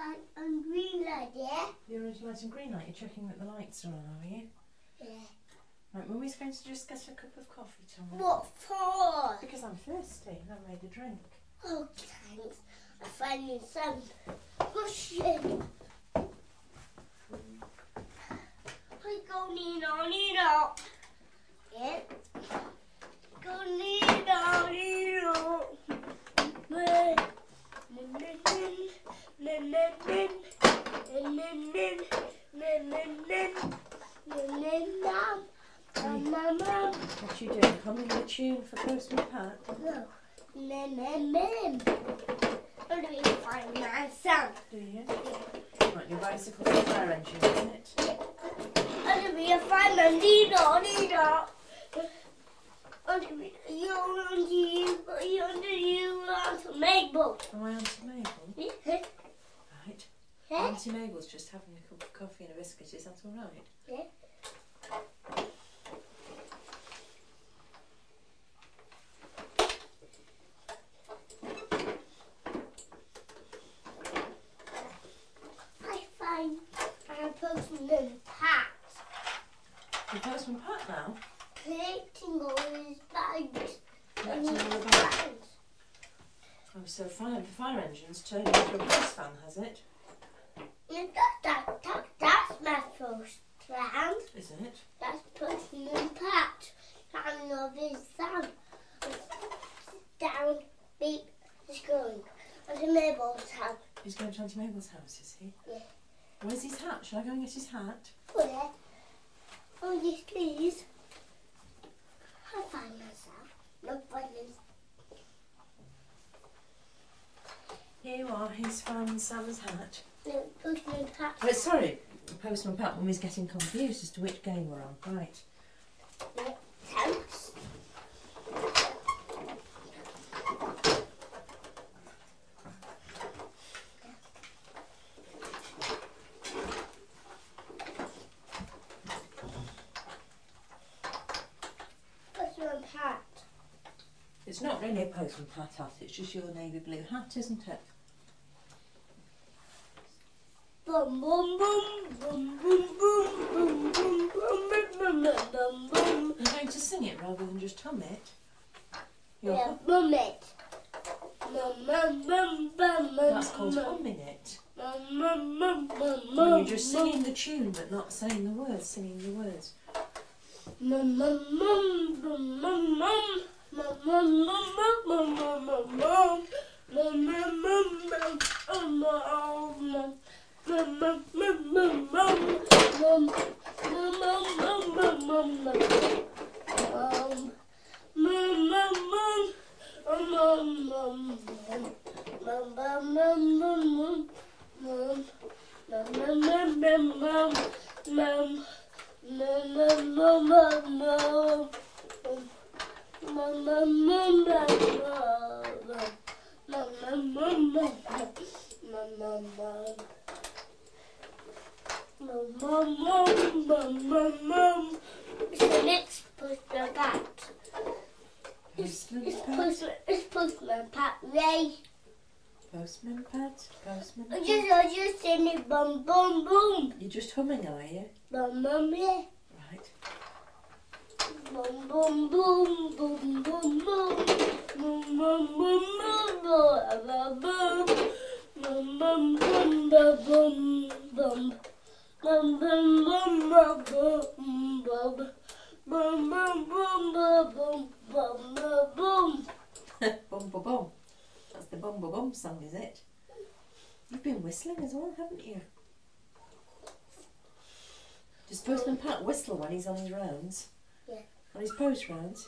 light and green light, yeah? The orange light and green light. You're checking that the lights are on, are you? Yeah. Right, Mummy's going to just get a cup of coffee, Tom. What for? Because I'm thirsty and I made a drink. Oh, thanks. I found you some cushion. I go Nino. Yeah. Go Nino. What you doing? Humming the tune for Postman Pat? No. I'm going to find my son. Do you? Right, your bicycle's a fire engine, isn't it? I'm going to be a fireman. Nino. I'm going to be you Auntie Mabel. Am I Auntie Mabel? Yeah. Right. Yeah. Auntie Mabel's just having a cup of coffee and a biscuit, is that alright? Yeah. I find our Postman Pat Your Postman Pat now? collecting all his bags. Collecting all the bags. Oh, so fire engine's turned into a bus van, has it? Yeah, that's my first round. Is it? That's Postman Pat coming of his son. Sit down, beep, he's going. Auntie Mabel's house. He's going to Auntie Mabel's house, is he? Yeah. Where's his hat? Shall I go and get his hat? Where? Oh, yes, please. I'll find myself. No problems. Here you are, he's found Sam's hat. No, Postman Pat. Oh, sorry, Postman Pat, Mummy's getting confused as to which game we're on. Right. Yeah, thanks. Postman Pat. It's not really a Postman Pat hat, it's just your navy blue hat, isn't it? Bum bum bum bum bum bum bum bum bum bum bum. You're going to sing it rather than just hum it. Yeah, bum it. Bum bum bum bum bum. That's called humming it. Bum bum bum bum When you're just singing the tune but not saying the words, singing the words. Bum bum bum bum bum bum. Bum bum bum bum bum bum bum. Bum bum bum bum bum bum. Bum bum bum bum bum. Bum bum bum bum bum bum. Bum bum bum bum. Bum bum bum bum. Bum bum bum bum bum. Bum bum bum bum bum. Mum, mum, mum, mum, mum, mum, mum, mum, mum. It's the next Postman Pat. It's Postman Pat Ray. Postman Pat, Postman I Pat. just sing it bum bum boom. You're just humming, are you? Bum bum yeah. Right. Bum bum boom boom boom boom. Boom bum boom boom boom boom. Bum bum bum bum bum. Bum bum bum bum bum. Bum bum bum bum bum bum. Bum ba bum. That's the Bum ba bum song, is it? You've been whistling as well, haven't you? Does Postman Pat whistle when he's on his rounds? Yeah. On his post rounds?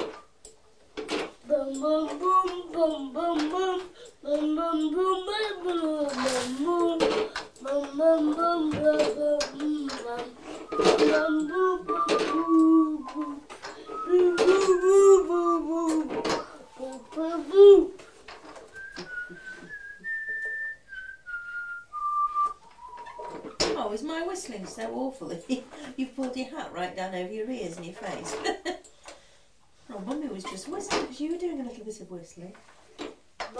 Bum bum boom bum bum bum. Bum bum boom bum bum bum. Bum bum bum bum bum. Bum bum bum bum. Boo boo boo boo boo. Boo boo boo. Oh, is my whistling so awful? You've pulled your hat right down over your ears and your face. Oh, Mummy was just whistling because you were doing a little bit of whistling.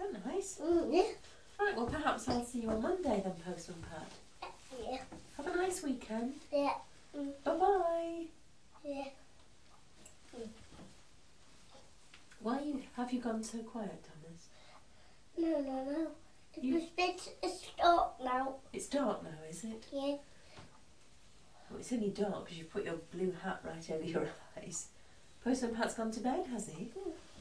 that nice? Yeah. Right, well perhaps I'll see you on Monday then, Postman Pat. Yeah. Have a nice weekend. Yeah. Bye-bye. Yeah. Have you gone so quiet, Thomas? No. It's dark now. It's dark now, is it? Yeah. Well, it's only dark because you've put your blue hat right over your eyes. Postman Pat's gone to bed, has he?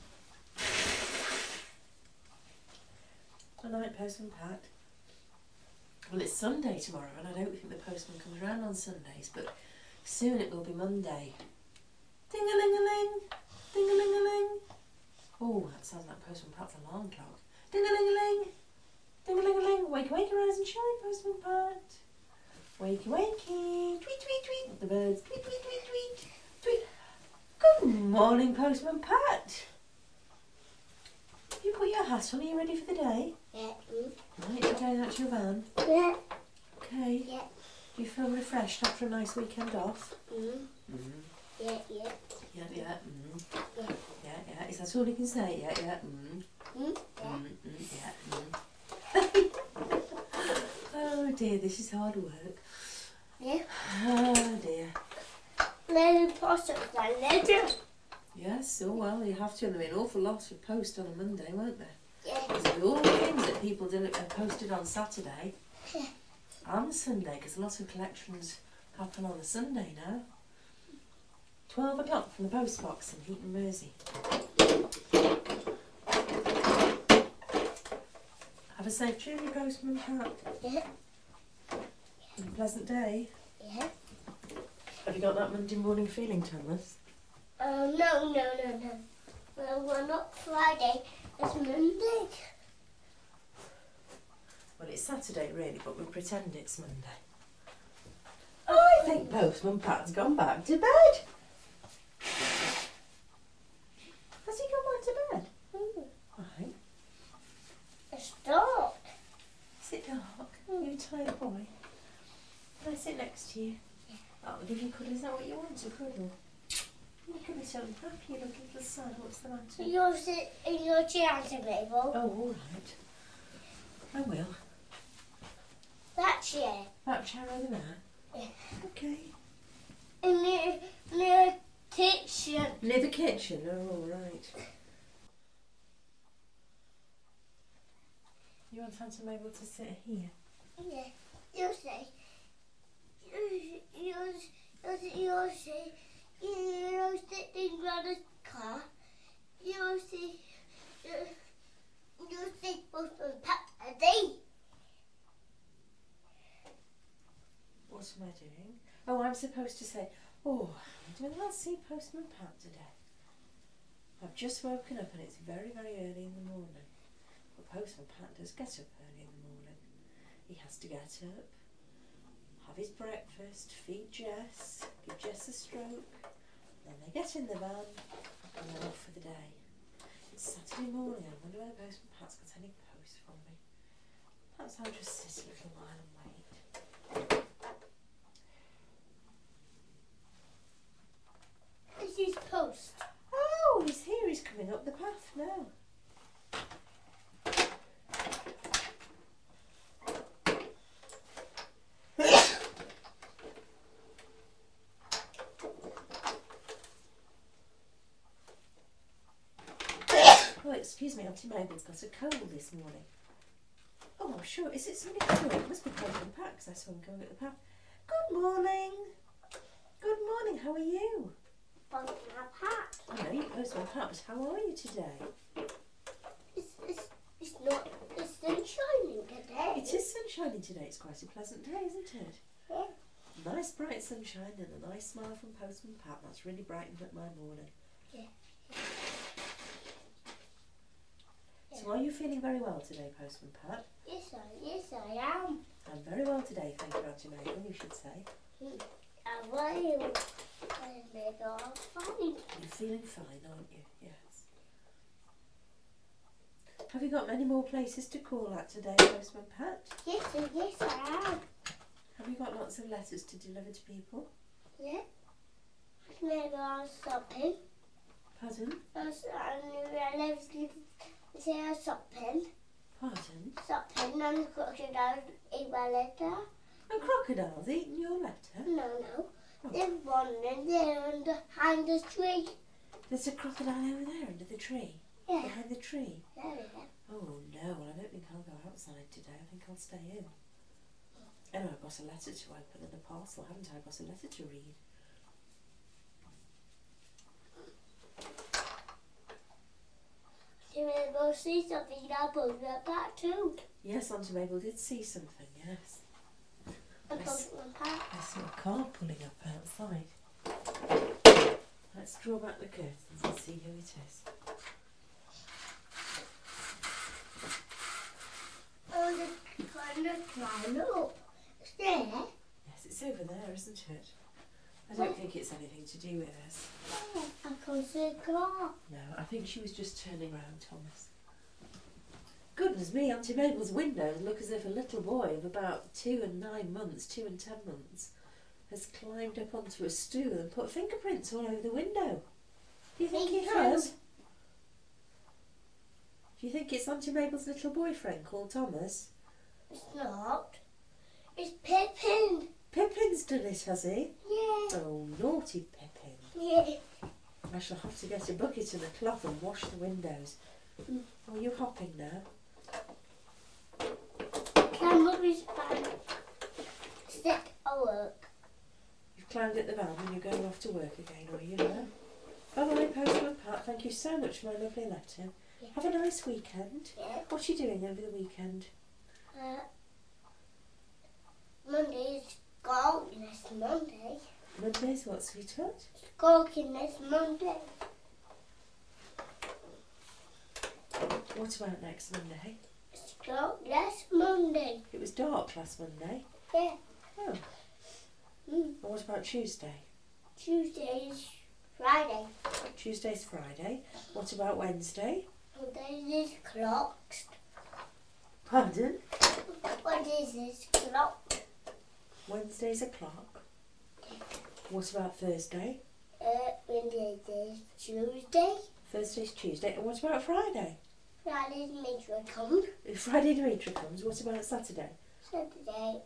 Good night, Postman Pat. Well, it's Sunday tomorrow, and I don't think the postman comes round on Sundays, but soon it will be Monday. Ding-a-ling-a-ling, ding-a-ling-a-ling. Oh, that sounds like Postman Pat's alarm clock. Ding-a-ling-a-ling, ding-a-ling-a-ling. Wakey, wakey, rise and shine, Postman Pat. Wakey, wakey, tweet, tweet, tweet. The birds tweet, tweet, tweet, tweet, tweet. Good morning, Postman Pat. Have you put your hat on? Are you ready for the day? Yeah. Right, you're going out to your van. Yeah. Okay. Yeah. Do you feel refreshed after a nice weekend off? Yeah. Yeah. Yeah. Is that all you can say? Yeah. Yeah. Oh dear, this is hard work. Yeah. Oh dear. Then post my letter. Yes, oh well, you have to. There'll be an awful lot of post on a Monday, won't there? Yeah. There's all the things that people posted on Saturday and Sunday, because a lot of collections happen on a Sunday now. 12 o'clock from the post box in Heaton, Mersey. Have a safe journey, Postman Pat. Yeah. And a pleasant day. Yeah. Have you got that Monday morning feeling, Thomas? No. Well, we're not Friday. It's Monday. Well, it's Saturday really, but we pretend it's Monday. I think Postman Pat's gone back to bed. Has he gone back to bed? Right. It's dark. Is it dark? You tired boy? Can I sit next to you? I'll give you a cuddle. Is that what you want, a cuddle? Look at me so happy. You're looking for the sun. What's the matter? You'll sit in your chair, Mabel. Oh, all right. I will. That chair. That chair over there? Yeah. Okay. In the kitchen. Near the kitchen? Oh, all right. You want Aunt Mabel to sit here? Yeah. You'll say. You'll say. You'll sit in Grandma's car. You'll say. You'll say Postman Pat a day. What am I doing? Oh, I'm supposed to say, oh, I'll see Postman Pat today. I've just woken up and it's very, very early in the morning. But Postman Pat does get up early in the morning. He has to get up, have his breakfast, feed Jess, give Jess a stroke, then they get in the van and they're off for the day. It's Saturday morning. I wonder whether Postman Pat's got any post for me. Perhaps I'll just sit a little while and wait. This is post. Oh, he's here. He's coming up the path now. Oh, excuse me, Auntie Mabel's got a cold this morning. Oh, I'm sure. Is it somebody coming? It must be Postman Pat because I saw him going up the path. Good morning. Good morning. How are you? Postman Pat. I know you're Postman Pat, but how are you today? It's not. It's sunshiny today. It is sunshiny today. It's quite a pleasant day, isn't it? Yeah. Nice bright sunshine and a nice smile from Postman Pat. That's really brightened up my morning. Yeah. So are you feeling very well today, Postman Pat? Yes, I am. I'm very well today, thank you, Auntie Mabel, you should say. How are you? I'm fine. You're feeling fine, aren't you? Yes. Have you got many more places to call at today, Postman Pat? Yes, I am. Have you got lots of letters to deliver to people? Yeah. Maybe I'm shopping. Pardon? And I live say a sock pen. Pardon? Sock pen and the crocodile ate my letter. A crocodile's eaten your letter? No. There's one in there behind the tree. There's a crocodile over there under the tree? Yeah. Behind the tree? Yeah. Oh no, well I don't think I'll go outside today. I think I'll stay in. Oh, I've got a letter to open and a parcel, haven't I? I've got a letter to read. You will go see something that goes like that too. Yes, Auntie Mabel did see something, yes. A Pokemon pack. I saw a car pulling up outside. Let's draw back the curtains and see who it is. Oh, the kind of climb up. It's there. Yes, it's over there, isn't it? I don't think it's anything to do with us. Oh, I can see a car. No, I think she was just turning round, Thomas. Goodness me, Auntie Mabel's windows look as if a little boy of about 2 and 9 months, 2 and 10 months, has climbed up onto a stool and put fingerprints all over the window. Do you think he has? Do you think it's Auntie Mabel's little boyfriend called Thomas? It's not. It's Pippin. Pippin's done it, has he? Yeah. Oh, naughty Pippin. Yeah. I shall have to get a bucket and a cloth and wash the windows. Oh, are you hopping now? Somebody's fine. Sick at work. You've climbed at the van and you're going off to work again, are you now? Bye-bye, Postman Pat. Thank you so much for my lovely letter. Yeah. Have a nice weekend. Yeah. What are you doing over the weekend? Monday is Skulkiness Monday. Monday's what, sweetheart? Skulkiness Monday. What about next Monday? Skulkiness Monday. It was dark last Monday. Yeah. Oh. And what about Tuesday? Tuesday is Friday. Tuesday's Friday. What about Wednesday? Monday is clocks. Pardon? What is this clock? Wednesday's a clock. What about Thursday? Wednesday is Tuesday. Thursday's Tuesday. And what about Friday? Friday's Mitra comes. If Friday Demetra comes, what about Saturday? Saturday.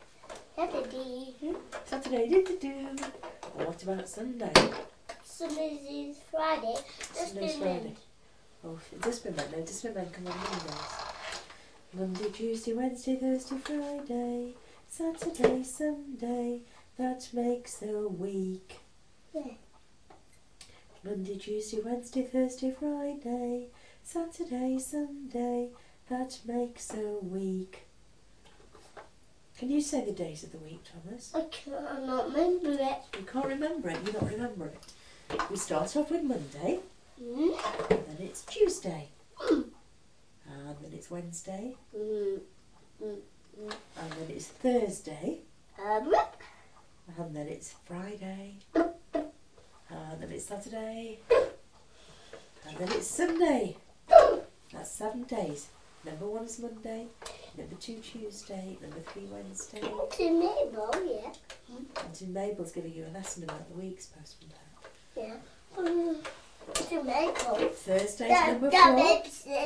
Saturday do. And what about Sunday? Sunday is Friday. Sunday's Friday. Oh, Dustbin-men. No, Dustbin-men come on Mondays. Monday, Tuesday, Wednesday, Thursday, Friday, Saturday, Sunday. That makes a week. Yeah. Monday, Tuesday, Wednesday, Thursday, Friday, Saturday, Sunday. That makes a week. Can you say the days of the week, Thomas? I cannot remember it. You can't remember it. You don't remember it. We start off with Monday, and then it's Tuesday, and then it's Wednesday, and then it's Thursday, and then it's Friday, and then it's Saturday, and then it's Sunday. That's 7 days. Number 1 is Monday, number 2 Tuesday, number 3 Wednesday. To Mabel, yeah. And Mabel's giving you a lesson about the weeks, Postman Pat. Yeah. To Mabel. Thursday's number 4.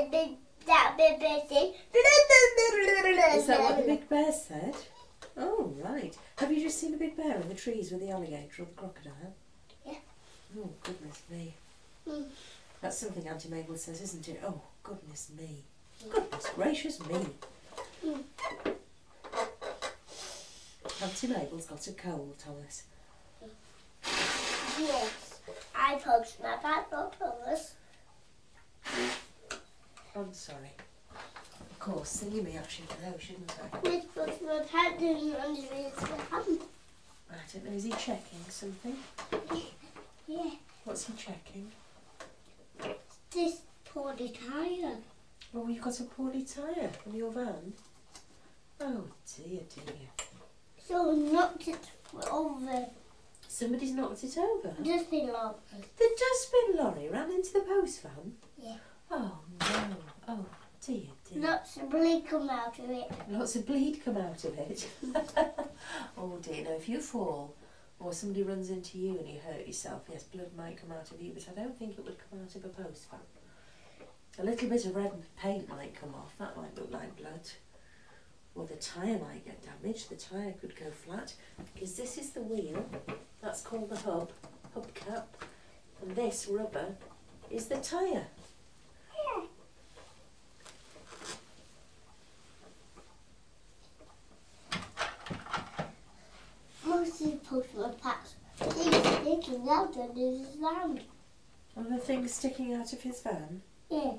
Is that what the big bear said? Oh, right. Have you just seen a big bear in the trees with the alligator or the crocodile? Yeah. Oh, goodness me. That's something Auntie Mabel says, isn't it? Oh, goodness me. Goodness gracious me. Auntie Mabel's got a cold, Thomas. Yes. I poked my back up Thomas. I'm sorry. Of course, singing me, I should know, shouldn't I? Let's put my pad in under his hand. I don't know, is he checking something? Yeah. What's he checking? This poorly tire. Oh, you've got a poorly tyre in your van? Oh, dear, dear. So knocked it over. Somebody's knocked it over? Just been long. The dustbin lorry ran into the post van? Yeah. Oh, no. Oh, dear, dear. Lots of blood come out of it. Lots of bleed come out of it. Oh, dear. No, if you fall or somebody runs into you and you hurt yourself, yes, blood might come out of you, but I don't think it would come out of a post van. A little bit of red paint might come off, that might look like blood. Or the tyre might get damaged, the tyre could go flat. Because this is the wheel, that's called the hubcap. And this rubber is the tyre. Most of the postman packs things sticking out of his van. Are the things sticking out of his van? Yeah.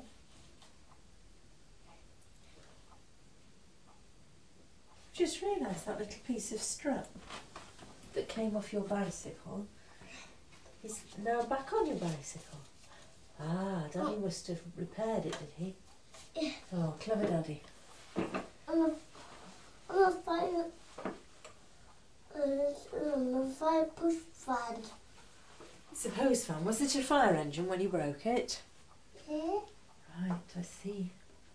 Just realised that little piece of strap that came off your bicycle is now back on your bicycle. Ah, Daddy must have repaired it, did he? Yeah. Oh, clever Daddy. On the fire push fan. It's a hose fan. Was it a fire engine when you broke it? Yeah. Right, I see.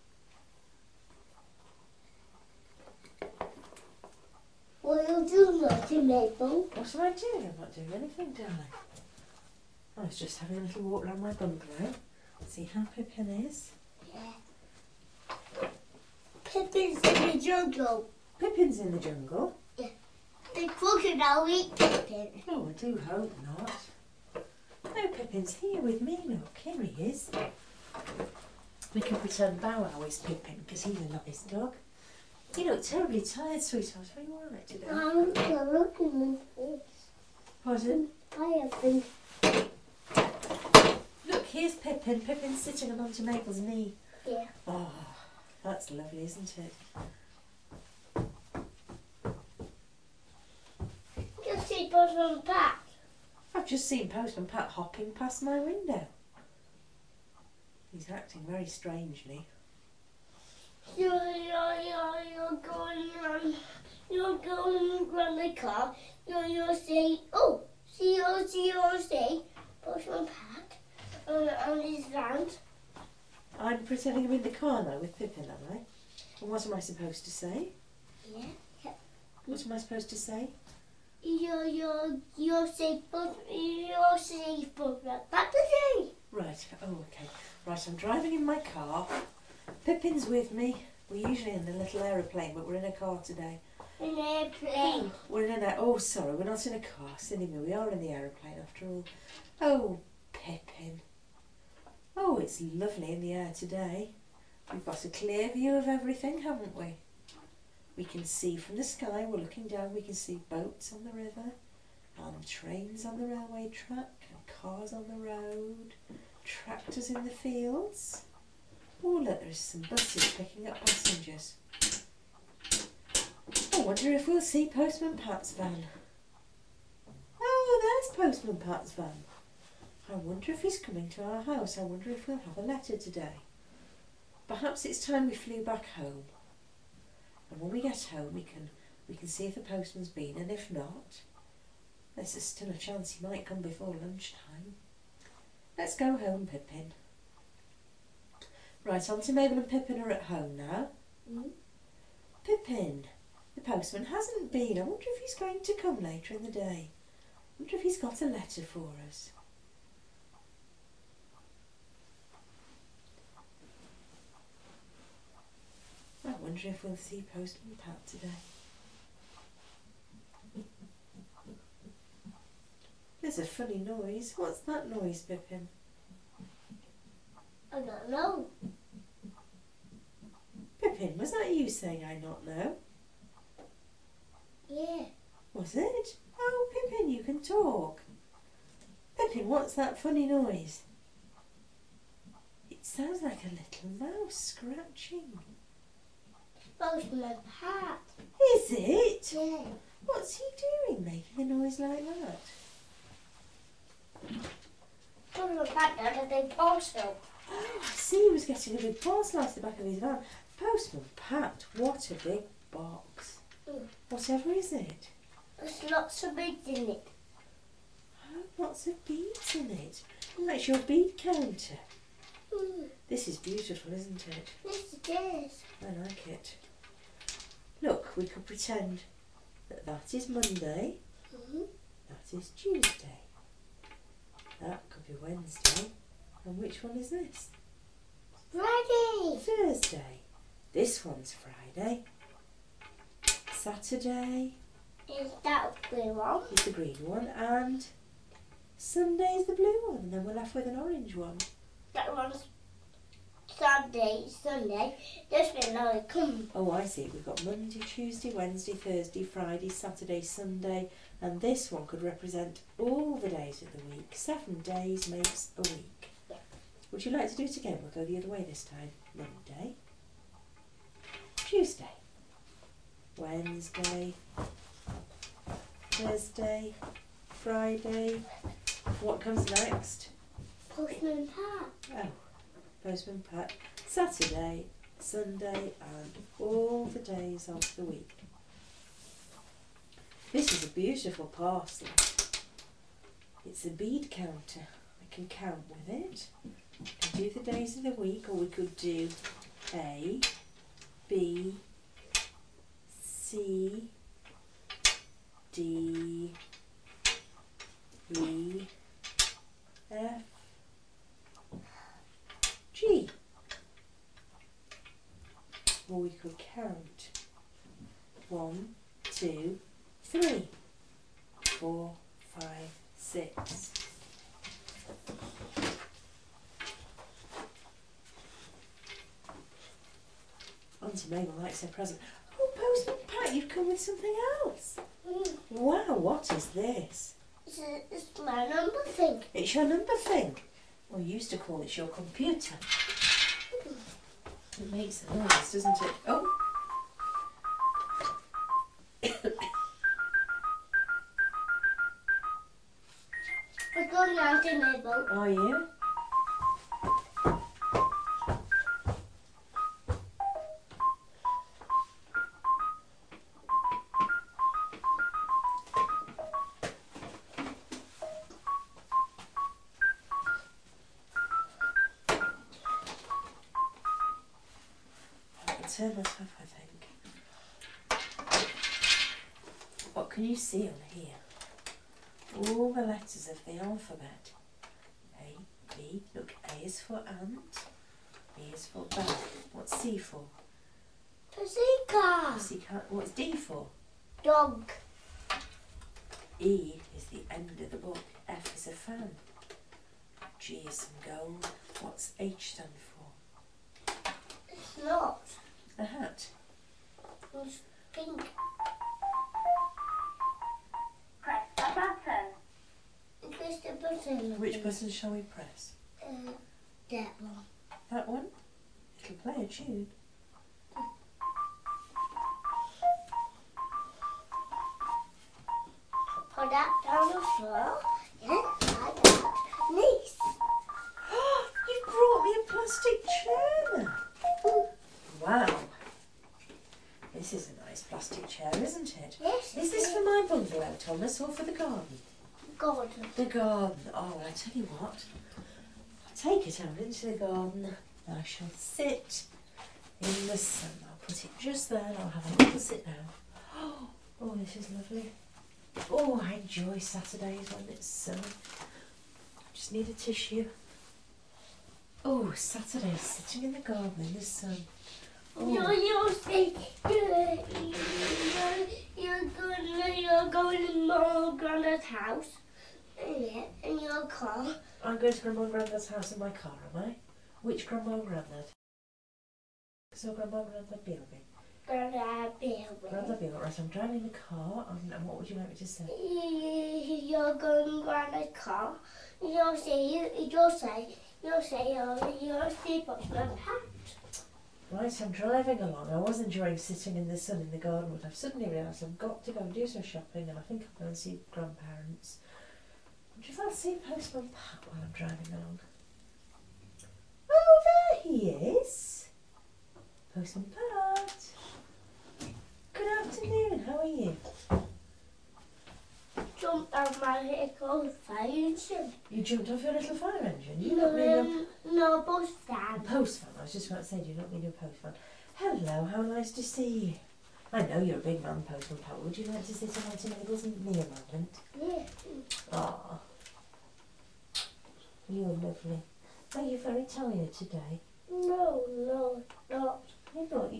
What are you doing, Naughty Maple? What am I doing? I'm not doing anything, darling. I was just having a little walk around my bungalow. See how Pippin is. Yeah. Pippin's in the jungle. Pippin's in the jungle. The crocodile eat Pippin. Oh, I do hope not. No, Pippin's here with me. Look, here he is. We can pretend Bow Wow is Pippin because he's a nice dog. You look terribly tired, sweetheart. Are you all right today? I'm looking at this. Pardon? I have been. Look, here's Pippin. Pippin's sitting on Auntie Mabel's knee. Yeah. Oh, that's lovely, isn't it? Just see Postman Pat. I've just seen Postman Pat hopping past my window. He's acting very strangely. You're going around the car. You're saying, oh, see, Postman Pat on his van. I'm pretending I'm in the car now with Pippin, am I? And what am I supposed to say? Yeah. What am I supposed to say? You're safe, Postman Pat today. Right, oh, okay. Right, I'm driving in my car. Pippin's with me. We're usually in the little aeroplane, but we're in a car today. An airplane. We're in an oh, sorry, we're not in a car. Silly me, we are in the aeroplane after all. Oh, Pippin. Oh, it's lovely in the air today. We've got a clear view of everything, haven't we? We can see from the sky, we're looking down, we can see boats on the river, and trains on the railway track, and cars on the road, tractors in the fields. Oh, look, there's some buses picking up passengers. I wonder if we'll see Postman Pat's van. Oh, there's Postman Pat's van. I wonder if he's coming to our house. I wonder if we'll have a letter today. Perhaps it's time we flew back home. And when we get home, we can see if the postman's been, and if not, there's still a chance he might come before lunchtime. Let's go home, Pippin. Right, Auntie Mabel and Pippin are at home now. Pippin, the postman hasn't been. I wonder if he's going to come later in the day. I wonder if he's got a letter for us. I wonder if we'll see Postman Pat today. There's a funny noise. What's that noise, Pippin? I don't know. Pippin, was that you saying I not know? Yeah. Was it? Oh, Pippin, you can talk. Pippin, what's that funny noise? It sounds like a little mouse scratching. Postman Pat. Is it? Yeah. What's he doing making a noise like that? Postman Pat got a big parcel. Oh, I see he was getting a big parcel out the back of his van. Postman Pat, what a big box. Whatever is it? There's lots of beads in it. Oh, lots of beads in it. That's your bead counter. This is beautiful, isn't it? Yes, it is. I like it. Look, we could pretend that that is Monday, that is Tuesday, that could be Wednesday, and which one is this? Friday. Thursday. This one's Friday. Saturday Is that blue one? is the green one, and Sunday's the blue one, and then we're left with an orange one. That one's Sunday. This one now come. Oh, I see. We've got Monday, Tuesday, Wednesday, Thursday, Friday, Saturday, Sunday, and this one could represent all the days of the week. 7 days makes a week. Yeah. Would you like to do it again? We'll go the other way this time. Monday, Tuesday, Wednesday, Thursday, Friday. What comes next? Postman Pat. Oh, Postman Pat. Saturday, Sunday, and all the days of the week. This is a beautiful parcel. It's a bead counter. I can count with it. I can do the days of the week, or we could do A, B, C, D, E, F, G. Or we could count 1, 2, 3, 4, 5, 6. Auntie Mabel likes her present. Oh, Postman Pat, you've come with something else. Wow, what is this? It's my number thing. It's your number thing. Well, you used to call it your computer. It makes a noise, doesn't it? Oh. We're going out to Mabel. Are you? Turn this off, I think. What can you see on here? All the letters of the alphabet. A, B, look, A is for ant, B is for bag. What's C for? Pussycat. Pussycat. What's D for? Dog. E is the end of the book. F is a fan. G is some gold. What's H stand for? It's not. A hat. It's pink. Press the button. Press the button. Which button shall we press? That one. That one? It'll play a tune. Put that down the floor. Yes, I got nice. You brought me a plastic chair. Wow. This is a nice plastic chair, isn't it? Yes. Is this for my bungalow, Thomas, or for the garden? Golden. The garden. Oh, I tell you what. I'll take it out into the garden. I shall sit in the sun. I'll put it just there and I'll have a little sit down. Oh, this is lovely. Oh, I enjoy Saturdays when it's sunny. I just need a tissue. Oh, Saturdays sitting in the garden in the sun. Oh. You're going to Mom and Grandad's house. Yeah, in your car. I'm going to Grandma and Grandad's house in my car, am I? Which Grandma and Grandad? So Grandma and Grandad Bilby. Grandad Bilby. Grandad Bilby, right, I'm driving the car, and what would you like me to say? You're going to Grandad's car. You'll say, you'll see Postman Pat. Right, I'm driving along. I was enjoying sitting in the sun in the garden, but I've suddenly realised I've got to go and do some shopping, and I think I'll go and see grandparents. I wonder if I'll see Postman Pat while I'm driving along. Oh, there he is! Postman Pat! Good afternoon, how are you? Jumped out my little fire engine. You jumped off your little fire engine? You not mean No, post a fan. postman? I was just about to say, do you not mean a postman? Hello, how nice to see you. I know you're a big man, Postman Pat. Would you like to sit on Auntie Mabel's knee a moment? Yeah. Ah, you're lovely. Are you very tired today? No.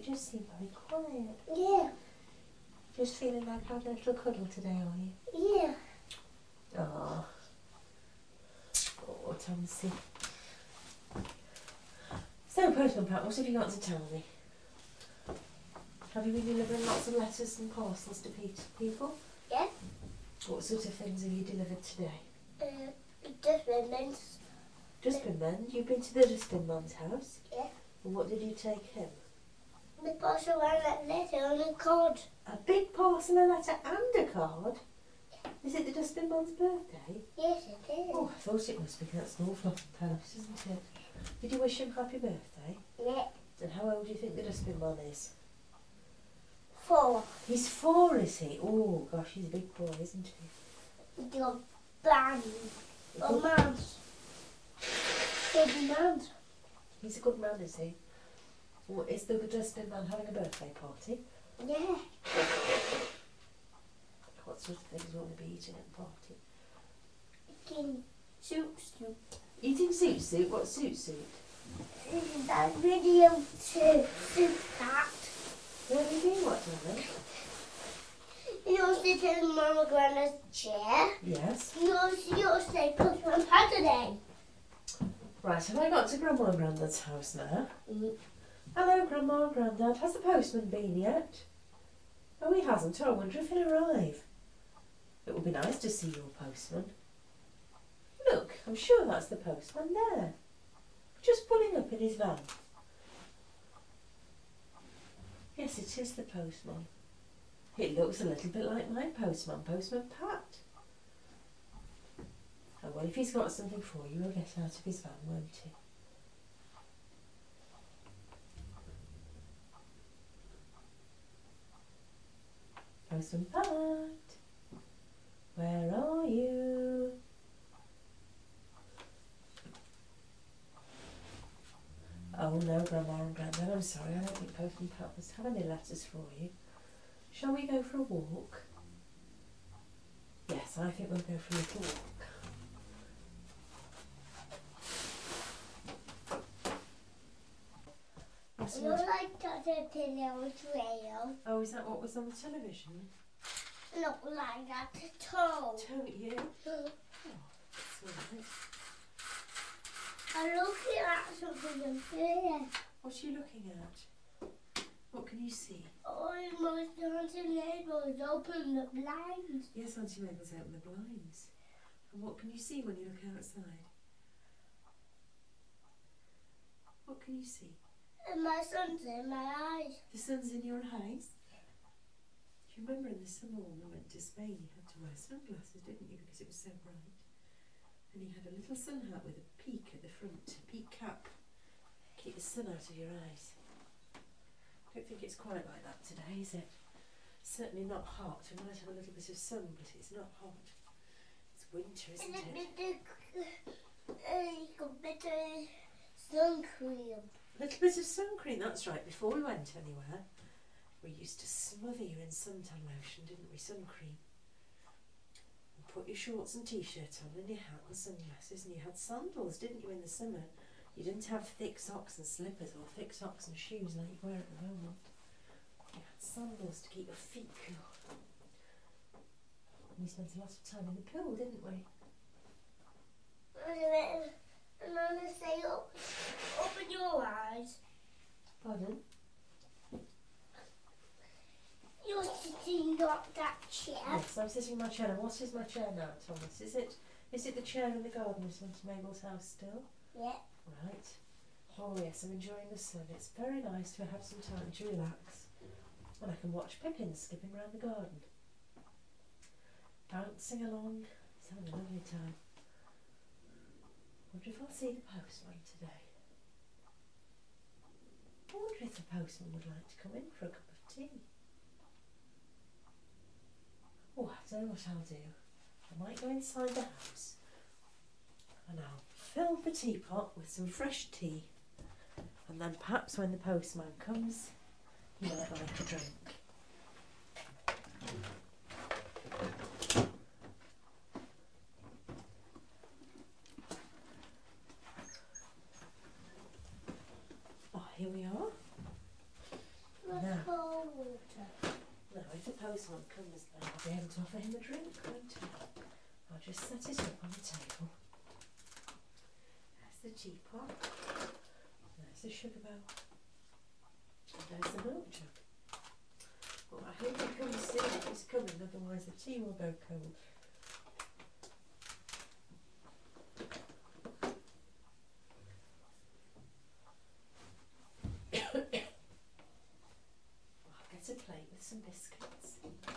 just seem very quiet. Yeah. Just feeling like having a little cuddle today, are you? Yeah. Oh, Tomsy. So, Postman Pat, what have you got to tell me? Have you been delivering lots of letters and parcels to people? Yeah. What sort of things have you delivered today? Different things. Dustbin man? You've been to the dustbin man's house? Yeah. And what did you take him? The parcel and that letter on a card. A big parcel, a letter and a card? Is it the dustbin man's birthday? Yes, it is. Oh, I thought it must be. That's an awful post, isn't it? Did you wish him happy birthday? Yeah. And how old do you think the dustbin man is? 4. He's 4, is he? Oh, gosh, he's a big boy, isn't he? Your band. Oh, man. Good man. He's a good man, is he? Well, is the dustbin man having a birthday party? Yeah. What sort of things will we be eating at the party? Eating soup. Eating soup? What soup? That video to soup cat. What are you doing, what, darling? You'll sit in Mama Grandma's chair. Yes. You'll say Postman Pat today. Right, have I got to Grandma and Grandad's house now? Mm. Hello, Grandma and Grandad. Has the postman been yet? Oh, he hasn't. Oh, I wonder if he'll arrive. It would be nice to see your postman. Look, I'm sure that's the postman there. Just pulling up in his van. Yes, it is the postman. It looks a little bit like my postman, Postman Pat. Oh, well, if he's got something for you, he'll get out of his van, won't he? Postman Pat, where are you? Oh no, Grandma and Grandad, I'm sorry, I don't think Postman Pat must have any letters for you. Shall we go for a walk? Yes, I think we'll go for a little walk. You like that little trail? Oh, is that what was on the television? Look like that at all. Don't you? I'm That's all right. looking at something up there. What are you looking at? What can you see? Oh, my Auntie neighbours open the blinds. Yes, Auntie Mabel's opened the blinds. And what can you see when you look outside? What can you see? And my son's in my eyes. The sun's in your eyes. Do you remember in the summer when we went to Spain, you had to wear sunglasses, didn't you, because it was so bright? And you had a little sun hat with a peak at the front, a peak cap. Keep the sun out of your eyes. I don't think it's quite like that today, is it? Certainly not hot. We might have a little bit of sun, but it's not hot. It's winter, isn't it? Better sun cream. A little bit of sun cream, that's right. Before we went anywhere, we used to smother you in suntan lotion, didn't we? Sun cream. And put your shorts and t-shirt on and your hat and sunglasses, and you had sandals, didn't you, in the summer? You didn't have thick socks and slippers or thick socks and shoes like you wear at the moment. You had sandals to keep your feet cool. And we spent a lot of time in the pool, didn't we? And I'm going to say, open your eyes. Pardon? You're sitting on that chair. Yes, I'm sitting in my chair. Now, what is my chair now, Thomas? Is it the chair in the garden at Auntie Mabel's house still? Yeah. Right. Oh yes, I'm enjoying the sun. It's very nice to have some time to relax. And I can watch Pippin skipping around the garden. Bouncing along. He's having a lovely time. Wonder if I'll see the postman today. I wonder if the postman would like to come in for a cup of tea. Oh, I don't know what I'll do. I might go inside the house and I'll fill the teapot with some fresh tea, and then perhaps when the postman comes, he might like a drink. Oh, here we are. Now, cold water. now if the postman comes then I'll be able to offer him a drink, won't I? I'll just set it up on the table. There's the teapot. There's the sugar bowl. And there's the milk jug. Well, I hope he comes soon if he's coming, otherwise the tea will go cold. I'll get a plate with some biscuits.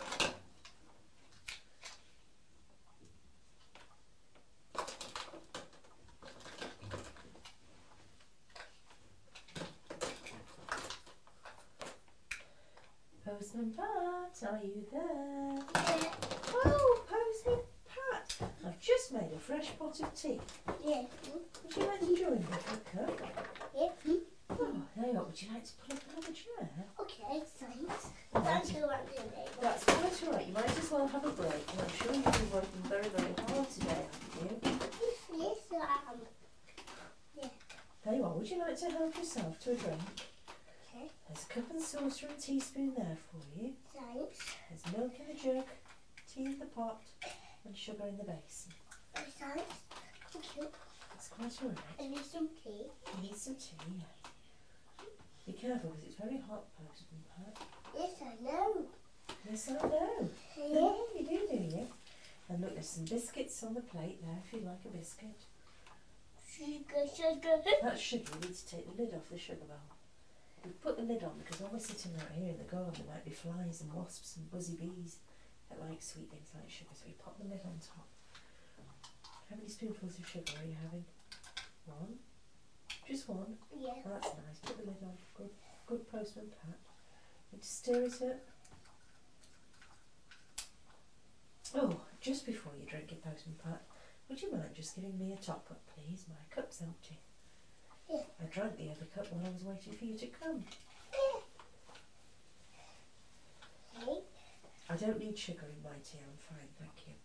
Postman Pat, are you there? Oh, Postman Pat, I've just made a fresh pot of tea. Yeah. Would you like to join me for a cup? Yeah. Oh, there you are. Would you like to pull up another chair? Okay, thanks. Right. Thank you, Auntie Mabel. That's quite all right. You might as well have a break. And I'm sure you've been working very, very hard today, haven't you? Yes, I am. There you are. Would you like to help yourself to a drink? Okay. There's a cup and saucer and teaspoon there for you. Thanks. There's milk in the jug, tea in the pot, and sugar in the basin. Thanks. Thank you. That's quite all right. I need some tea. You need some tea, yeah. Be careful because it's very hot, Postman Pat. Yes, I know. Yes, I know. Yeah. You do you? And look, there's some biscuits on the plate there if you'd like a biscuit. Sugar. That's sugar. You need to take the lid off the sugar bowl. We put the lid on because when we're sitting out here in the garden there might be flies and wasps and buzzy bees that like sweet things like sugar, so we pop the lid on top. How many spoonfuls of sugar are you having? One? Just one? Yeah. That's nice. Put the lid on. Good Postman Pat. And stir it up. Oh, just before you drink your Postman Pat, would you mind just giving me a top up, please? My cup's empty. Yeah. I drank the other cup while I was waiting for you to come. Okay. I don't need sugar in my tea. I'm fine, thank you.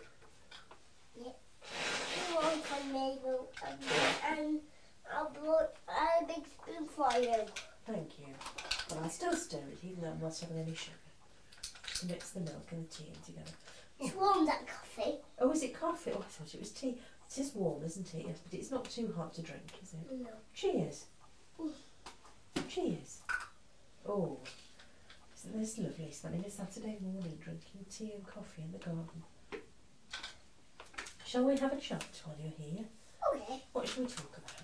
You want some Mabel and I brought a big spoon for you. Thank you. But I'll still stir it even though I'm not having any sugar. To mix the milk and the tea in together. It's warm, that coffee. Oh, is it coffee? Oh, I thought it was tea. It is warm, isn't it? Yes, but it's not too hot to drink, is it? No. Cheers. Cheers. Oh, isn't this lovely? Spending a Saturday morning drinking tea and coffee in the garden. Shall we have a chat while you're here? Okay. What shall we talk about?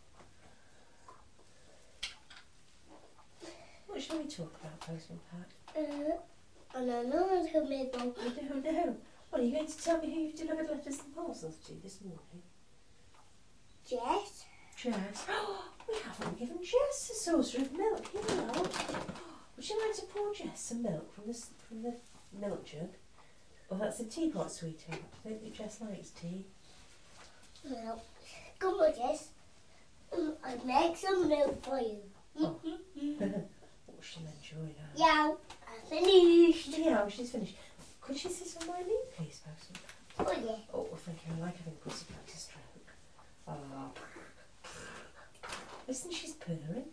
What shall we talk about, Postman Pat? I don't know, Uncle Mabel. I don't know. Well, are you going to tell me who you've delivered letters and parcels to this morning? Jess? Jess. We haven't given Jess a saucer of milk, you know. Would you like to pour Jess some milk from the milk jug? Oh, that's a teapot, sweetheart. I don't think Jess likes tea. No. Come on, Jess. I'll make some milk for you. Oh. Oh, she'll enjoy that. Yeah, I finished. Yeah, she's finished. Could she sit on my knee, please, Postman? Oh, yeah. Oh, thank you. I like having pussycat to stroke. Ah. Listen, she's purring.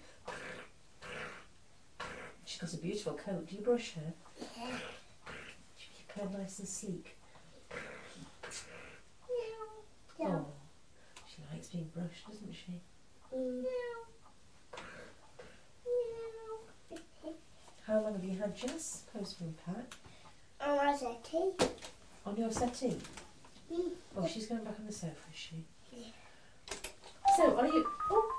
She's got a beautiful coat. Do you brush her? Yeah. She keep her nice and sleek. Yeah. Oh, she likes being brushed, doesn't she? How long have you had Jess, Postman Pat? I was at tea. On your settee? Mm. Oh, she's going back on the sofa, is she? Yeah. So, are you... Oh.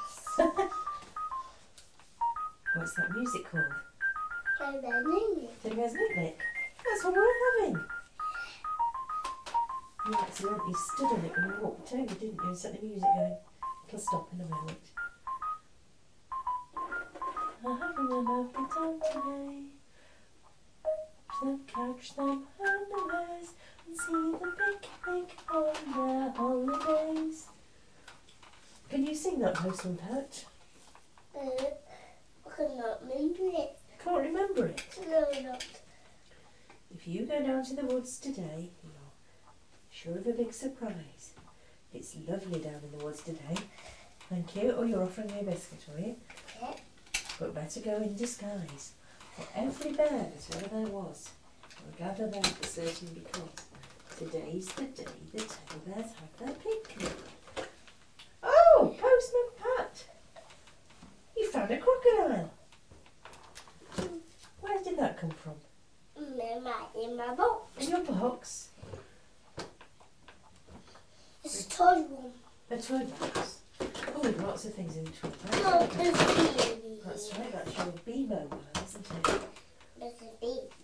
What's that music called? Jabez Nick. That's what we're having. You accidentally stood on it when you walked over, didn't you? And set the music going. It'll stop in a moment. I'm having a lovely time today. Catch them unawares and see them picnic on their holidays. Can you sing that, Postman Pat? I cannot remember it. Can't remember it. No, not. If you go down to the woods today, you're sure of a big surprise. It's lovely down in the woods today. Thank you. Oh, you're offering me a biscuit, are you? Yeah. But better go in disguise, for every bear that ever there was will gather there for certain, because today's the day the teddy bears have their picnic. Oh, Postman Pat! You found a crocodile. Where did that come from? In my box. In your box? It's a toy one. A toy box. Oh, we've got lots of things in the toy box. No, there's a bee. That's right, that's your bee mobile, isn't it? There's a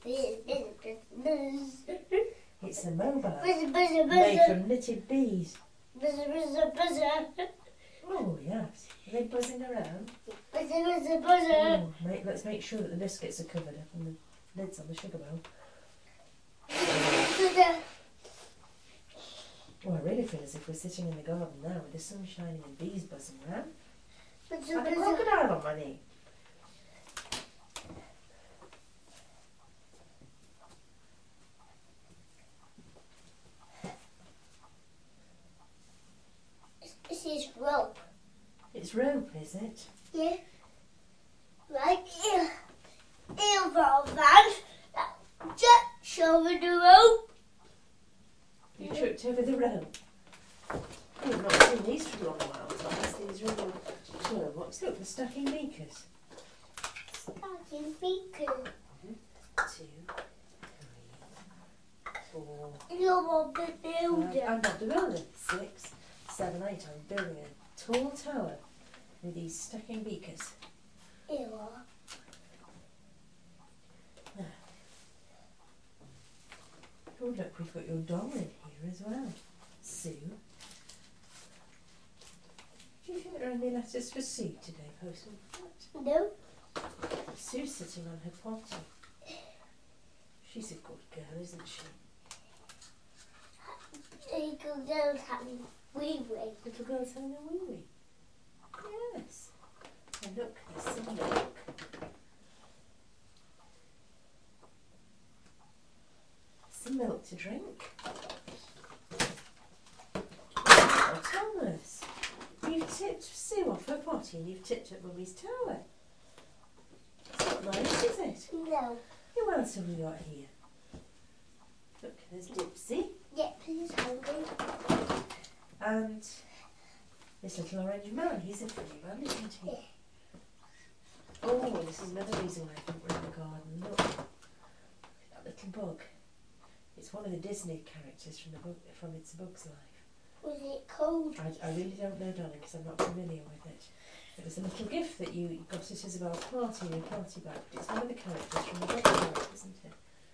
bee. It's a mobile Buzzer, made buzzer, buzzer. from knitted bees. Buzzer, buzzer, buzzer. Oh, yes. Are they buzzing around? Buzzer, buzzer, buzzer. Oh, let's make sure that the biscuits are covered up and the lid's on the sugar bowl. Buzzer. Oh, I really feel as if we're sitting in the garden now with the sun shining and bees buzzing around. Buzzer, And a buzzer. crocodile on my knee. This is rope. It's rope, is it? Yeah. Like in van that just showing the rope. You tripped over the rope. Oh, I've not seen these for a long while, Thomas. These are all toy box. Look, they're stacking beakers. Starting beacon. 2, 3, 4. You want the builder. I'm not the builder. 6, 7, 8. I'm building a tall tower with these stacking beakers. You Oh, look, we've got your doll in here as well. Sue. Do you think there are any letters for Sue today, Postman? No. Sue's sitting on her potty. She's a good girl, isn't she? Little girls having wee wee. Little girl's having a wee wee. Yes. And look, there's some milk. Some milk to drink. Oh, Thomas, you've tipped Sue off her potty and you've tipped up Mummy's tower. It's not nice, is it? No. Who else have we got here? Look, there's Dipsy Yeah, he's hungry. and this little orange man. He's a funny man, isn't he? Yeah. Oh, this is another reason why I think we're in the garden. Look, that little bug. It's one of the Disney characters from the book, from It's a Bug's Life. Was it cold? I really don't know, darling, because I'm not familiar with it. It was a little gift that you got at Isabel's party in your party bag, but it's one of the characters from the Bug's Life, isn't it?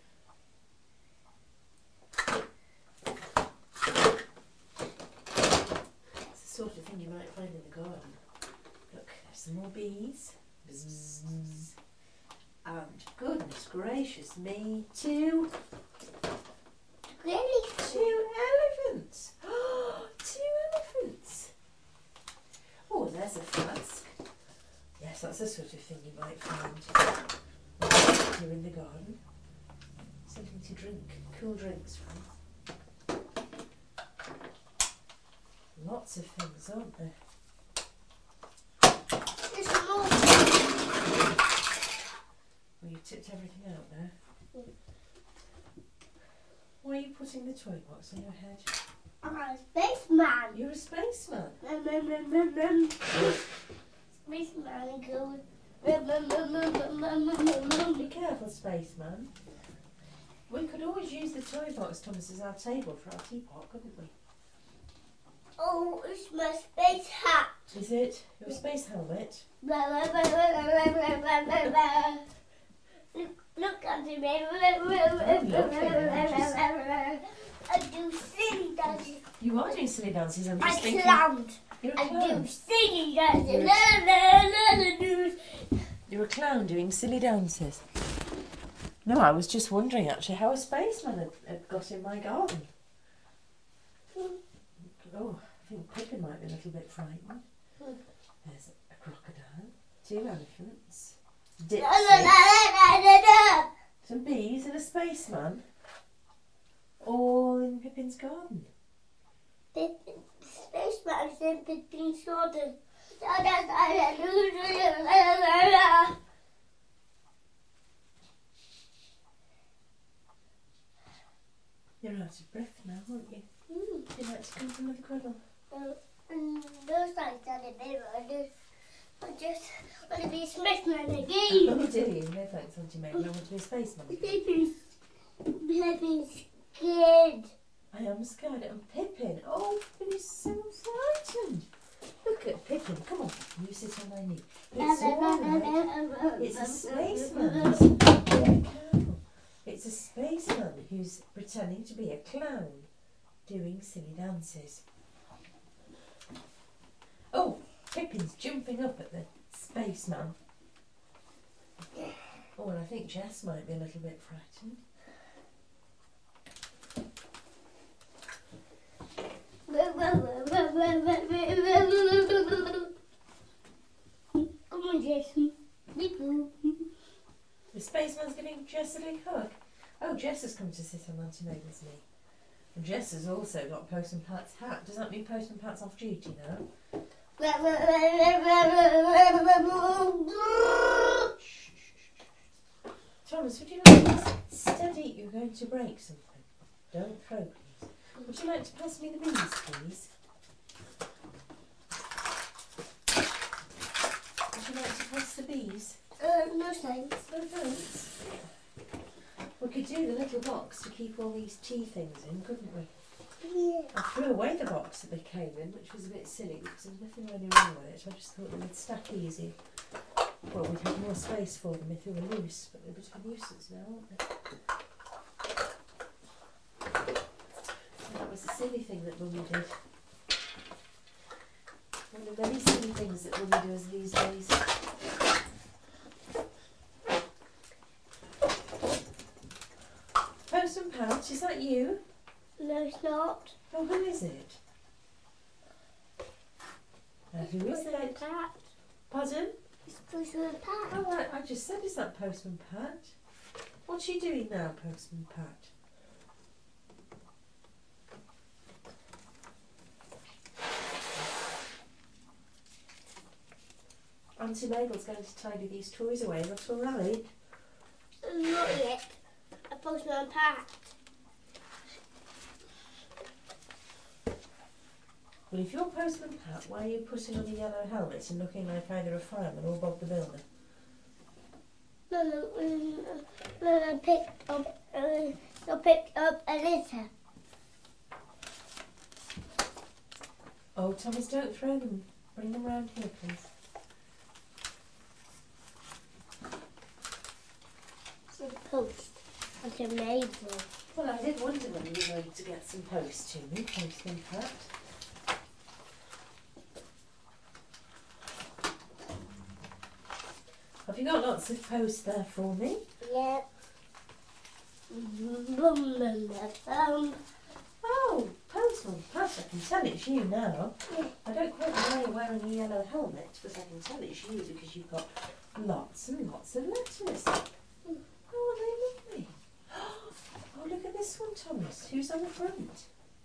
It's the sort of thing you might find in the garden. Look, there's some more bees. Bzzz. And goodness gracious me, two Really? elephants. Two elephants. Oh, there's a flask. Yes, that's the sort of thing you might find here in the garden. Something to drink, cool drinks from. Lots of things, aren't there? There's more. Well, you've tipped everything out there. Why are you putting the toy box on your head? I'm a spaceman. You're a spaceman. Spaceman goes. Be careful, spaceman. We could always use the toy box, Thomas, as our table for our teapot, couldn't we? Oh, it's my space hat. Is it? Your space helmet? Look at me. I do silly dances. You are doing silly dances, I'm I just thinking. clown. You're a I do clown. silly dances. You're a clown doing silly dances. No, I was just wondering actually how a spaceman had got in my garden. Oh, I think Pippin might be a little bit frightened. There's a crocodile, 2 elephants, Dipsy, some bees and a spaceman. All in Pippin's garden. Spaceman is in Pippin's garden. of breath now, aren't you? Would you like to come for another cuddle? Those nights on the mirror, I just want to be a spaceman Oh, again. do you? No thanks, Auntie Mabel. I want to be a spaceman. Pippin's scared. I am scared. I'm Pippin. Oh, Pippin is so frightened. Look at Pippin. Come on, Pippin. You sit on my knee. It's all right. It's a spaceman. It's a spaceman who's pretending to be a clown, doing silly dances. Oh, Pippin's jumping up at the spaceman. Oh, and I think Jess might be a little bit frightened. Come on, Jason. The spaceman's giving Jess a big hug. Oh, Jess has come to sit on Auntie Mabel's knee. And Jess has also got Postman Pat's hat. Does that mean Postman Pat's off duty now? Thomas, would you like to steady? You're going to break something. Don't throw, please. Would you like to pass me the bees, please? Would you like to pass the bees? No thanks. No thanks. We could do the little box to keep all these tea things in, couldn't we? Yeah. I threw away the box that they came in, which was a bit silly because there's nothing really wrong with it. So I just thought they would stack easy. Well, we'd have more space for them if they were loose, but they're a bit of a nuisance now, aren't they? That was a silly thing that Mummy did. One of the many silly things that Mummy does these days. Postman Pat, is that you? No, it's not. Oh, who is it? Who is it? Pat. Pardon? It's Postman Pat. Oh, I just said, is that Postman Pat? What's she doing now, Postman Pat? Auntie Mabel's going to tidy these toys away, is that all right? Not yet. A Postman Pat. Well, if you're Postman Pat, why are you putting on the yellow helmet and looking like either a fireman or Bob the Builder? I picked up a litter. Oh, Thomas, don't throw them. Bring them round here, please. It's a post. Like a Mabel. Well, I did wonder when you were going to get some post to me, Postman Pat. Have you got lots of post there for me? Yeah. Oh, Postman Pat, I can tell it's you now. Yeah. I don't quite know why you're wearing a yellow helmet, but I can tell it's you because you've got lots and lots of letters. Oh, are they lovely? Oh, look at this one, Thomas. Who's on the front?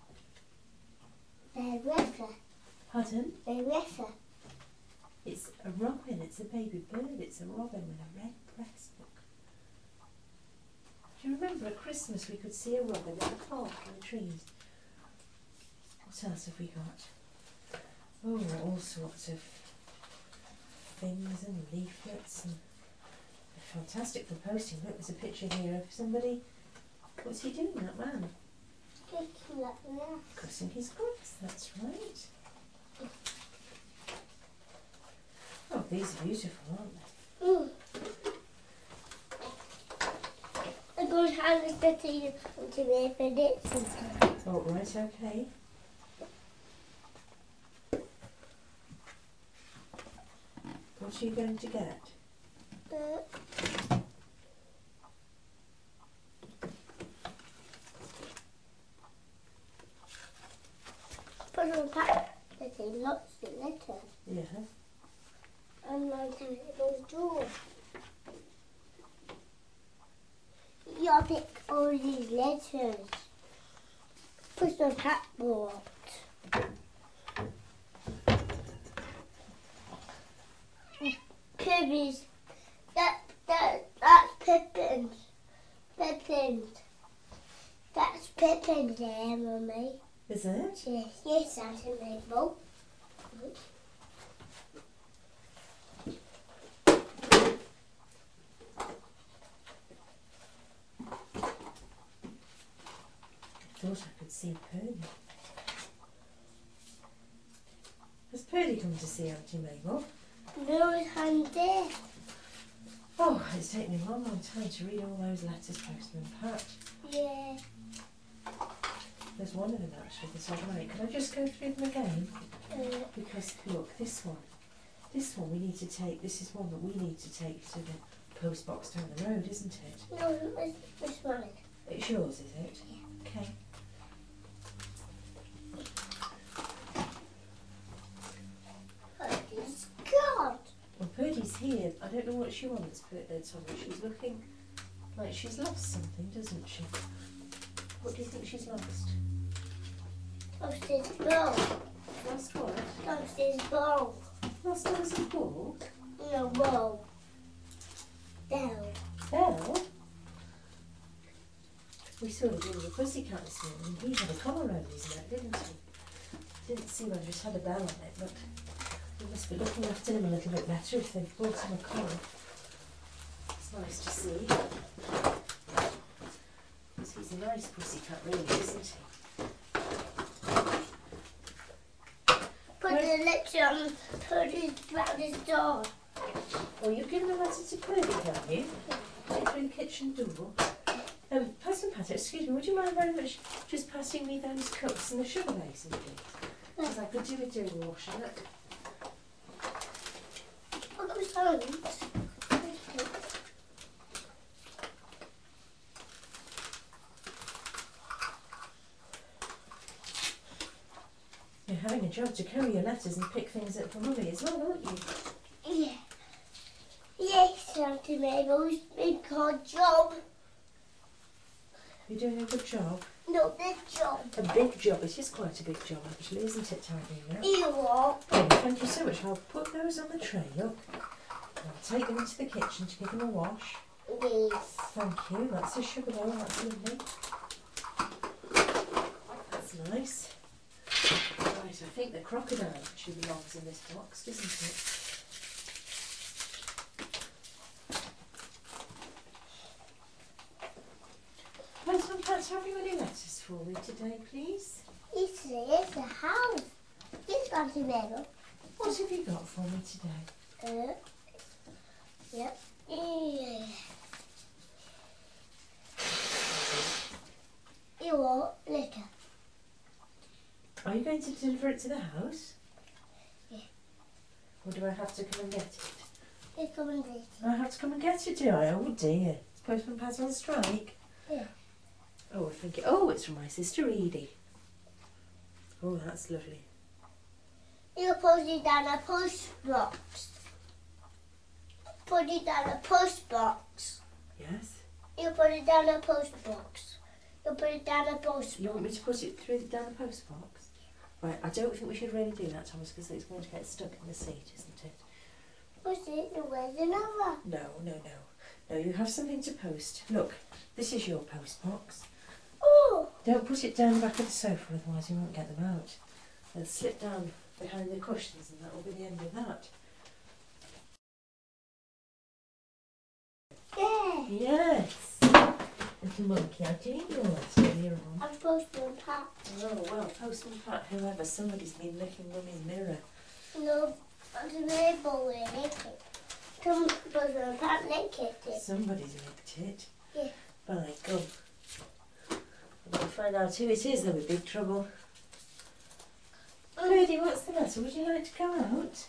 Beretta. Pardon? Beretta. It's a robin. It's a baby bird. It's a robin with a red breast book. Do you remember at Christmas we could see a robin in the park in the trees? What else have we got? Oh, all sorts of things and leaflets and they're fantastic for posting. Look, there's a picture here of somebody. What's he doing, that man? Kicking up there. Crossing his grass, that's right. Oh, these are beautiful, aren't they? I'm going to hand this to you to me for this. Oh, right, okay. What are you going to get? Put on pack. There's lots of letters. Yeah. And like a little door. You pick all these letters. Put on blackboard. Kirby's. That's Pippin's. Pippin's. That's Pepper there, Mummy. Is it? Yes, Auntie Mabel. I thought I could see Purdy. Has Purdy come to see Auntie Mabel? No, it's hand there. Oh, it's taken me a long, long time to read all those letters Postman Pat. Yeah. There's one of them actually that's all right. Can I just go through them again? Because look, this one we need to take. This is one that we need to take to the post box down the road, isn't it? No, it's mine. It's yours, is it? Yeah. Okay. Purdy's gone. Well, Purdy's here. I don't know what she wants, Tommy. She's looking like she's lost something, doesn't she? What do you think she's lost? Lost his ball. Lost what? Lost his ball. Lost Alice's ball? No, ball. Down. Bell? We saw him doing the pussycat this morning. He had a collar around his neck, didn't he? Didn't see whether it had a bell on it, but we must be looking after him a little bit better if they've brought him a collar. It's nice to see. Because he's a nice pussycat, really, isn't he? Put the lecture on Purdy's brother's door. Oh, you've given a letter to Purdy, have you? Right through the kitchen door. Postman Pat, excuse me, would you mind very much just passing me those cups and the sugar basin, please? Because I could do with doing the washing up. Uncle Simon. You're having a job to carry your letters and pick things up for Mummy as well, aren't you? Yeah. Yes, Auntie Mabel, it's a big hard job. You're doing a good job. No big job. A big job. It is quite a big job, actually, isn't it, tidying up? You are. Oh, thank you so much. I'll put those on the tray, look. I'll take them into the kitchen to give them a wash. Yes. Thank you. That's a sugar bowl. That's lovely. That's nice. Right, I think the crocodile actually belongs in this box, doesn't it? Postman Pat, have you any letters for me today, please? It's a house. Yes, Auntie Mabel. What have you got for me today? Yep. Yeah. You want liquor? Are you going to deliver it to the house? Yeah. Or do I have to come and get it? You come and get it. I have to come and get it, do I? Oh dear. Is Postman Pat on strike? Yeah. Oh, I think it's from my sister Edie. Oh, that's lovely. You put it down a post box. Put it down a post box. Yes? You put it down a post box. You put it down a post You box. want me to put it through down the post box? Right, I don't think we should really do that, Thomas, because it's going to get stuck in the seat, isn't it? What's it? Where's another? No, you have something to post. Look, this is your post box. Oh! Don't put it down the back of the sofa, otherwise you won't get them out. They'll slip down behind the cushions and that will be the end of that. Yeah. Yes! Little monkey, I didn't know that earlier on. I'm Postman Pat. Oh, well, Postman Pat, whoever, somebody's been licking Mummy's mirror. No, Auntie Mabel will lick it. Come, Postman Pat lick it. Somebody's licked it. Yeah. Right, go. I'm going to find out who it is, there'll be big trouble. Purdy, what's the matter? Would you like to go out?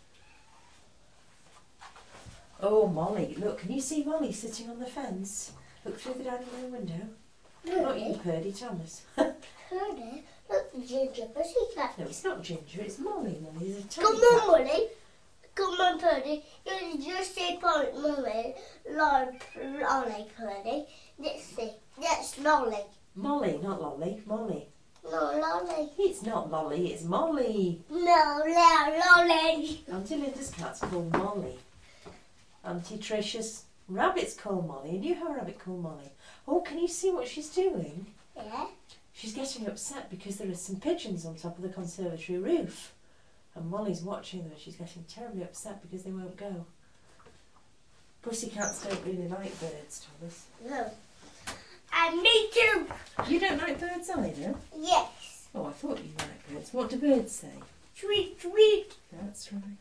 Oh, Molly. Look, can you see Molly sitting on the fence? Look through the dining room window. Not you, Purdy, Thomas. Purdy, look, the ginger pussycat. No, it's not Ginger, it's Molly. Molly's a tiny Come on, Molly. Come on, Purdy. You just say Molly. Lolly, Purdy. Let's see. That's Lolly. Molly, not Lolly. Molly. No, Lolly. It's not Lolly, it's Molly. No, Lolly. Auntie Linda's cat's called Molly. Auntie Tricia's rabbit's called Molly. And you have a rabbit called Molly. Oh, can you see what she's doing? Yeah. Yeah. She's getting upset because there are some pigeons on top of the conservatory roof. And Molly's watching them and she's getting terribly upset because they won't go. Pussycats don't really like birds, Thomas. No. And me too. You don't like birds either? Yes. Oh, I thought you liked birds. What do birds say? Sweet, sweet. That's right.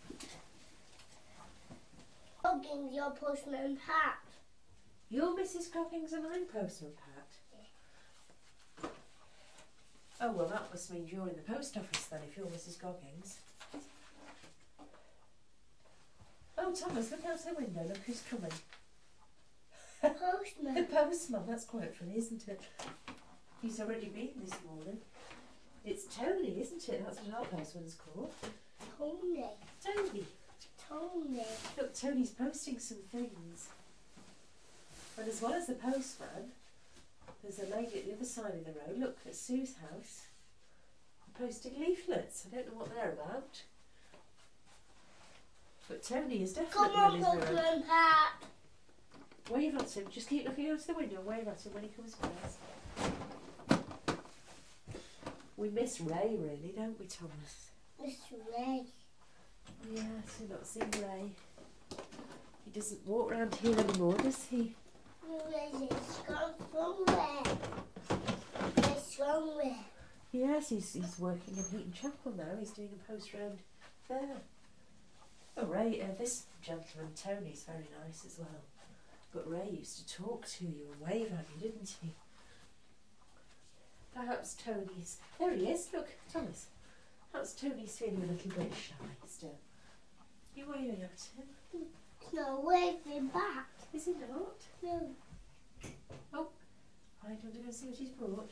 Hugging your postman hat. You're Mrs. Coppings and I'm Postman Pat. Oh, well, that must mean you're in the post office then, if you're Mrs. Goggins. Oh, Thomas, look out the window. Look who's coming. The Postman. postman. That's quite funny, isn't it? He's already been this morning. It's Tony, isn't it? That's what our postman's called. Tony. Tony. Tony. Look, Tony's posting some things. And as well as the postman, there's a lady at the other side of the road. Look, at Sue's house. Posting leaflets. I don't know what they're about. But Tony is definitely Come on, on his road. postman hat. Wave at him. Just keep looking out the window and wave at him when he comes past. We miss Ray, really, don't we, Thomas? Mr. Ray. Yes, we've not seen Ray. He doesn't walk around here anymore, does he? Where is it? Gone somewhere. It's somewhere. Yes, he's working in Heaton Chapel now. He's doing a post round there. Oh, Ray, this gentleman, Tony's very nice as well. But Ray used to talk to you and wave at you, didn't he? Perhaps Tony's... There he is, look, Thomas. Perhaps Tony's feeling a little bit shy still. You waving at him? No, waving back. Is he not? No. Oh, I don't want to go see what he's brought.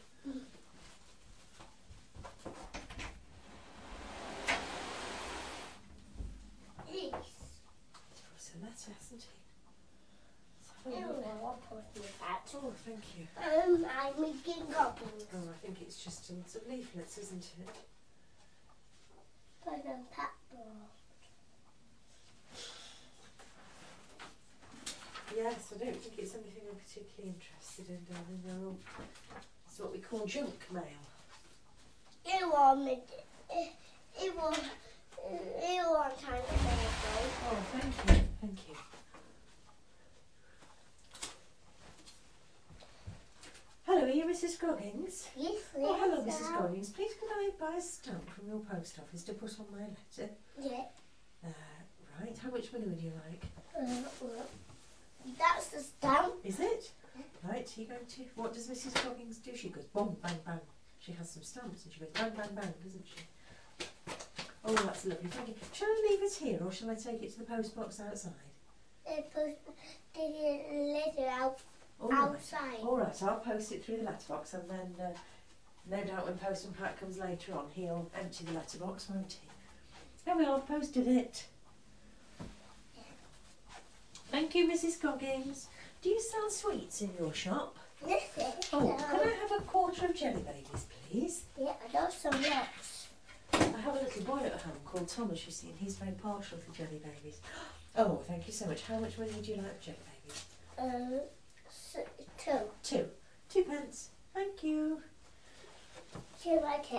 Yes. He's brought us a letter, hasn't he? I'll put me back. Oh, thank you. I'm making goggles. Oh, I think it's just some leaflets, isn't it? Put them pepper. Yes, I don't think it's anything I'm particularly interested in, darling. They're all... It's what we call junk mail. You want me to... You want time to make it. Oh, thank you. Thank you. Hello, are you Mrs. Goggins? Yes, Oh, hello, Mrs. Goggins. Please could I buy a stamp from your post office to put on my letter? Yeah. Right. How much money would you like? Well, that's the stamp. Is it? Right, are you going to... What does Mrs. Goggins do? She goes bong, bang, bang. She has some stamps and she goes bang, bang, bang, doesn't she? Oh, that's lovely. Thank you. Shall I leave it here or shall I take it to the post box outside? Put the letter out. All right. Outside. All right, I'll post it through the letterbox and then no doubt when Postman Pat comes later on he'll empty the letterbox, won't he? There we are, I've posted it. Thank you, Mrs. Goggins. Do you sell sweets in your shop? This is. Oh, can I have a quarter of Jelly Babies, please? Yeah, I know some lots. I have a little boy at home called Thomas, you see, and he's very partial to Jelly Babies. Oh, thank you so much. How much money would you like for Jelly Babies? 2. 2 pence. Thank you. 2 by 2.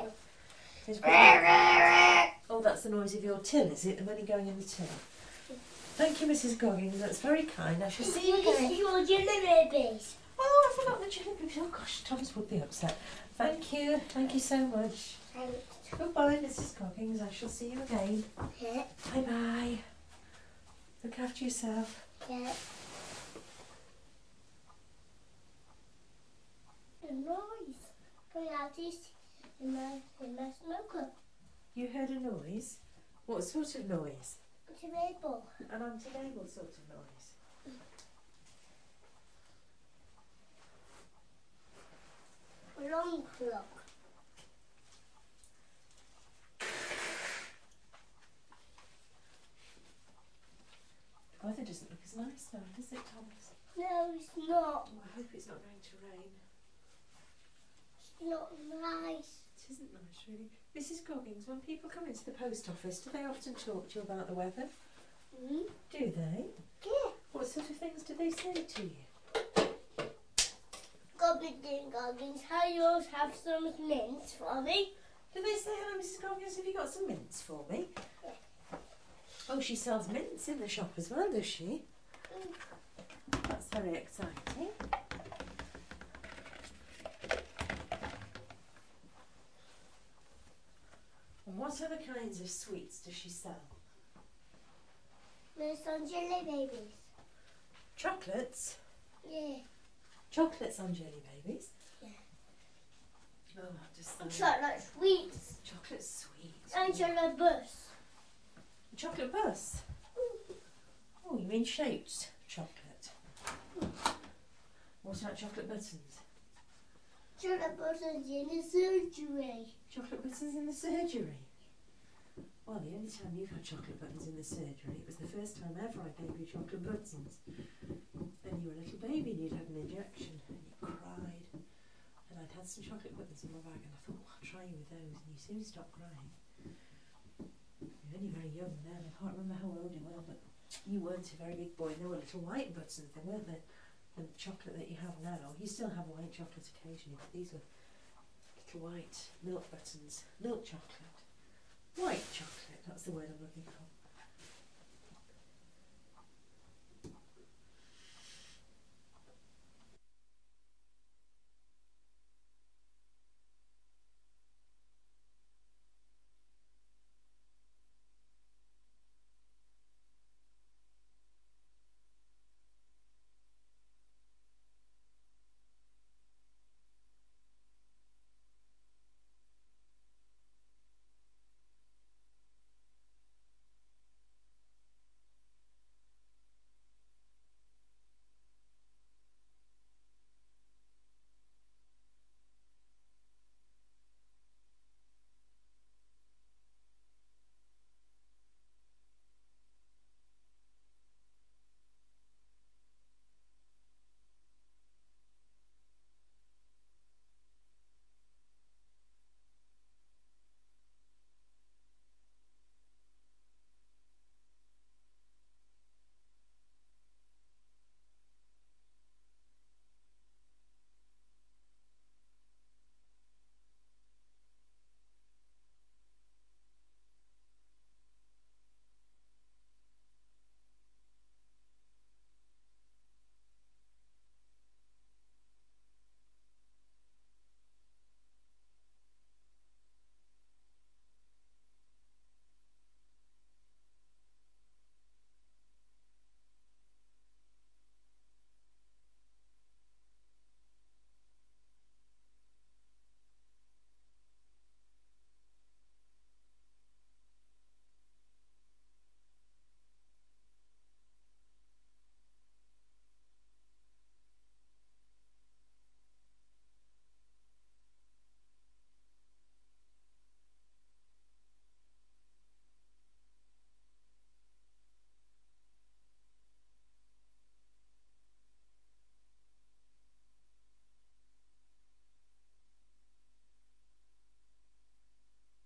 Oh, that's the noise of your till, is it? The money going in the till. Thank you, Mrs. Goggins. That's very kind. I shall see you again. Your jelly babies. Oh, I forgot the jelly babies. Oh, gosh, Thomas would be upset. Thank you. Thank you so much. Thanks. Goodbye, Mrs. Goggins. I shall see you again. Yeah. Bye-bye. Look after yourself. Yeah. The noise coming out in my smoker. You heard a noise? What sort of noise? It's a label. An anti-label sort of noise. Long clock. The weather doesn't look as nice now, does it, Thomas? No, it's not. Oh, I hope it's not going to rain. It's not nice. It isn't nice, really. Mrs. Goggins, when people come into the post office, do they often talk to you about the weather? Mm? Do they? Yeah. What sort of things do they say to you? Goggins, how have some mints for me? Do they say, hello, Mrs. Goggias, have you got some mints for me? Oh, she sells mints in the shop as well, does she? That's very exciting. And what other kinds of sweets does she sell? There's some jelly babies. Chocolates? Yeah. Chocolates on Jelly Babies? Yeah. Oh, just And chocolate sweets. chocolate sweets. And chocolate bus. Chocolate bus? Oh, you mean shaped chocolate? What about chocolate buttons? Chocolate buttons in the surgery. Chocolate buttons in the surgery? Well, the only time you've had chocolate buttons in the surgery, it was the first time ever I gave you chocolate buttons. Then you were a little baby and you'd had an injection and you cried. And I'd had some chocolate buttons in my bag and I thought, I'll try you with those, and you soon stopped crying. You're only very young then, I can't remember how old you were, but you weren't a very big boy. They were little white buttons, they weren't the chocolate that you have now. You still have white chocolate occasionally, but these were little white milk buttons. Milk chocolate. White chocolate, that's the word I'm looking for.